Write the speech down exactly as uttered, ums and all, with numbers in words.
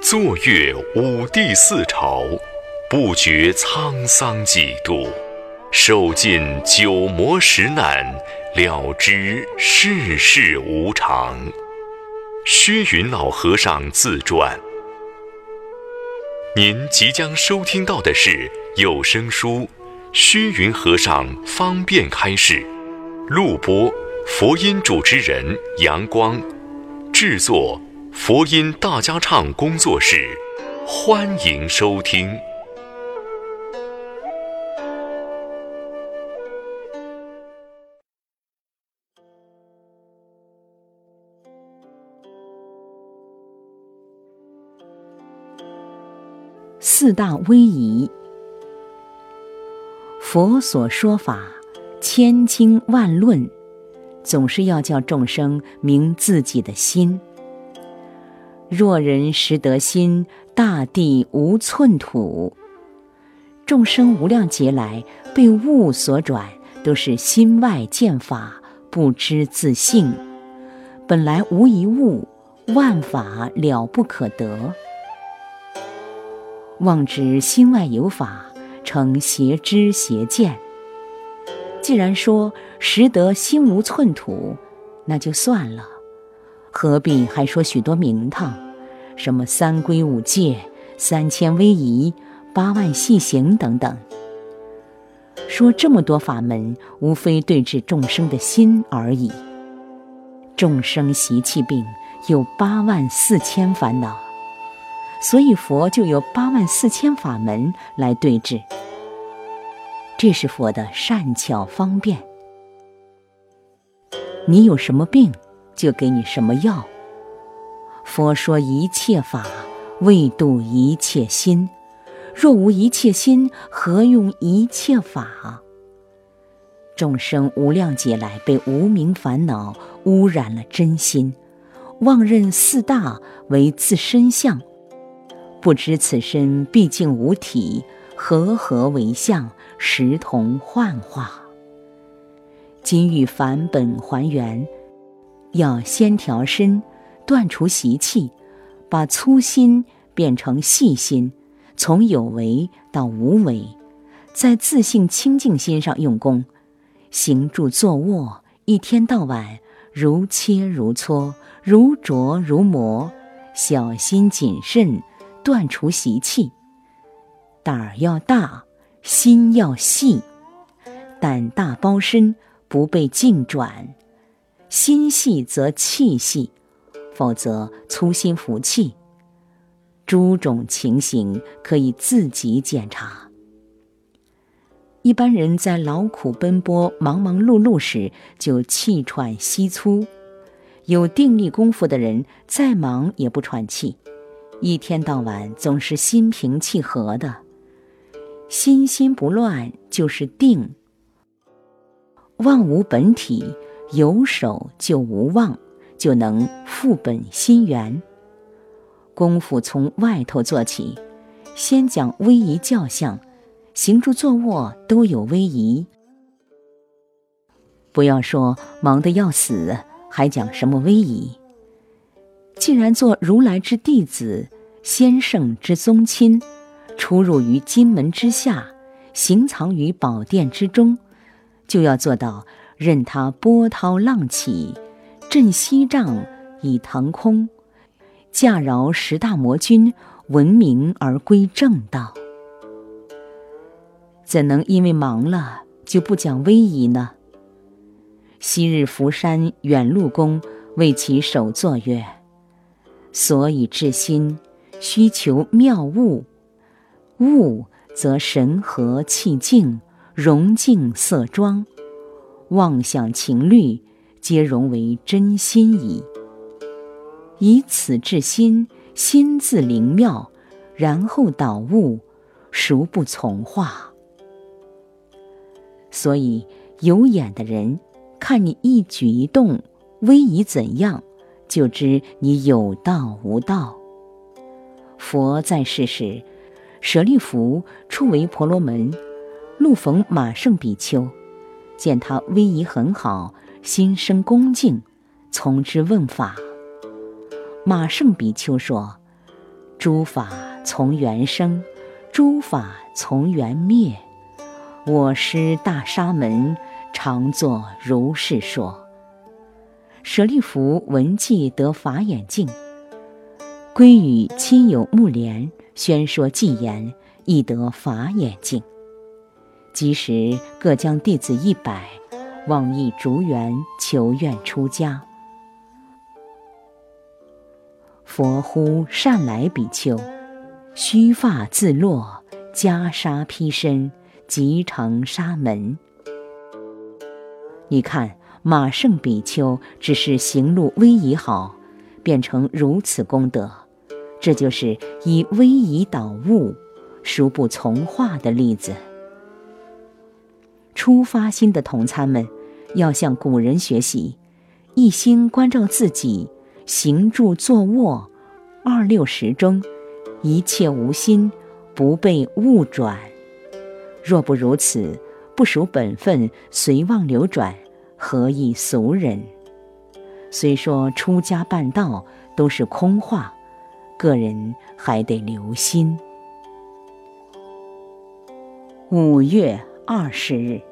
坐阅五帝四朝，不觉沧桑几度。受尽九磨十难，了知世事无常。虚云老和尚自传。您即将收听到的是有声书虚云和尚方便开示，录播佛音主持人阳光，制作佛音大家唱工作室，欢迎收听。 四大威仪。佛所说法千经万论，总是要叫众生明自己的心。若人识得心，大地无寸土。众生无量劫来被物所转，都是心外见法，不知自性。本来无一物，万法了不可得。妄执心外有法，成邪知邪见。既然说识得心无寸土，那就算了，何必还说许多名堂，什么三规五戒、三千威仪、八万细行等等。说这么多法门，无非对治众生的心而已。众生习气病有八万四千烦恼，所以佛就有八万四千法门来对治，这是佛的善巧方便。你有什么病，就给你什么药。佛说一切法，为度一切心。若无一切心，何用一切法？众生无量劫来被无明烦恼污染了真心，妄认四大为自身相，不知此身毕竟无体，和合为相，实同幻化。今欲返本还原，要先调身，断除习气，把粗心变成细心，从有为到无为，在自性清净心上用功，行住坐卧，一天到晚如切如磋，如琢如磨，小心谨慎，断除习气。胆儿要大，心要细，胆大包身，不被境转，心细则气细，否则粗心浮气。诸种情形可以自己检查。一般人在劳苦奔波、忙忙碌碌时就气喘息粗，有定力功夫的人再忙也不喘气，一天到晚总是心平气和的。心心不乱就是定。妄无本体，有守就无妄，就能复本心源。功夫从外头做起，先讲威仪教相，行住坐卧都有威仪。不要说忙得要死，还讲什么威仪？既然做如来之弟子，先圣之宗亲，出入于金门之下，行藏于宝殿之中，就要做到任他波涛浪起，振西障以腾空，驾饶十大魔君，闻名而归正道。怎能因为忙了就不讲威仪呢？昔日福山远路公为其首作曰：所以治心，须求妙物。物则神和气静，融净色庄，妄想情虑，皆融为真心矣。以此治心，心自灵妙，然后导悟，孰不从化？所以有眼的人看你一举一动，威仪怎样，就知你有道无道。佛在世时，舍利弗初为婆罗门，路逢马胜比丘，见他威仪很好，心生恭敬，从之问法。马胜比丘说： 诸法从缘生，诸法从缘灭。我师大沙门常作如是说。舍利弗闻记得法眼净，归与亲友目连，宣说偈言，亦得法眼净。即时各将弟子一百，往诣竹园，求愿出家。佛呼善来比丘，须发自落，袈裟披身，即成沙门。你看马胜比丘只是行路威仪好，变成如此功德，这就是以威仪导悟，殊不从化的例子。初发心的同参们要向古人学习，一心关照自己，行住坐卧二六时中，一切无心，不被物转。若不如此，不属本分，随妄流转，何以俗人？虽说出家办道都是空话，个人还得留心。五月二十日。